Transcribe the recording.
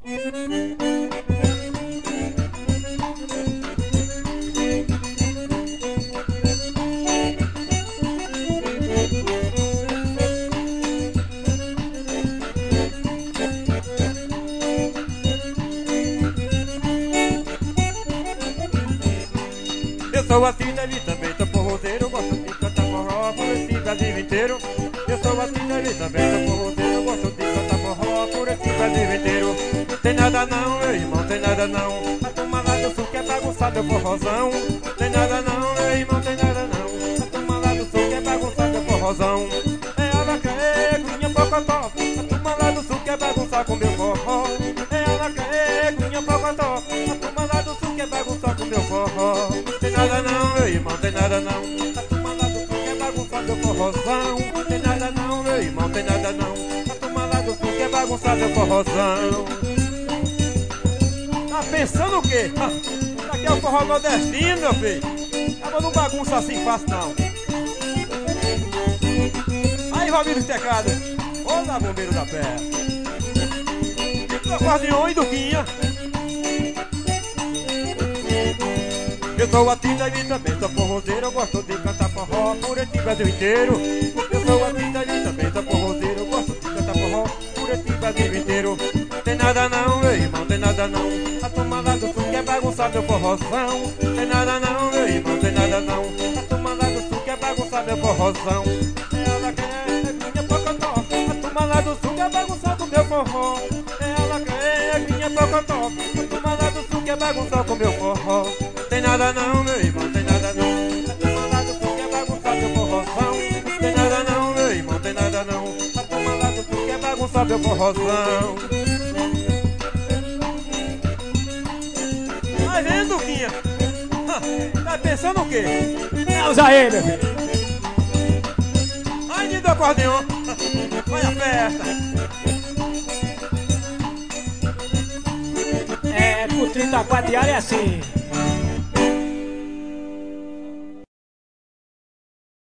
Eu sou assim dali também, sou forrozeiro, gosto de cantar forró por esse Brasil inteiro. Eu sou assim dali também, sou forrozeiro, gosto de cantar forró por esse Brasil inteiro. Tem nada não, meu irmão, tem nada não. A turma lá do sul quer bagunçar meu forrozão. Tem nada não, meu irmão, tem nada não. A turma lá do sul quer bagunçar meu forrozão. É alacaeguinha pocotó. A turma lá do sul quer bagunçar com meu forró. É alacaeguinha pocotó. A turma lá do sul quer bagunçar com meu forró. Tem nada não, meu irmão, tem nada não. A turma lá do sul quer bagunçar meu forrozão. Tem nada não, meu irmão, tem nada não. A turma lá do sul quer bagunçar meu forrozão. Tá pensando o quê? Isso aqui é o forró nordestino, meu filho. Acaba não bagunça assim fácil, não. Aí, Valmir dos Teclados. Olá, bombeiro da pé. Do acordeon e do Quinha. Eu sou a Tinda e também sou forrozeiro. Eu gosto de cantar forró por esse Brasil inteiro. Eu sou a Tinda e também sou forrozeiro. Eu gosto de cantar forró por esse Brasil inteiro. Tem nada não, meu irmão, tem nada não. A turma lá do sul quer bagunçar meu forrozão. Tem nada não, meu irmão, tem nada não. A turma lá do sul quer bagunçar meu forrozão. Ela quer minha pocotó. A turma lá do sul quer bagunçar com meu forró. Ela quer minha pocotó. A turma lá do sul quer bagunçar com meu forró. Tem nada não, meu irmão, tem nada não. A turma lá do sul quer bagunçar meu forrozão. Tem nada não, meu irmão, tem nada não. A turma lá do sul quer bagunçar meu forrozão. Tá vendo, Quinha? Tá pensando o quê? Usa aí, meu filho. Ai, do acordeon. Olha a festa. É, pro 34 diário é assim.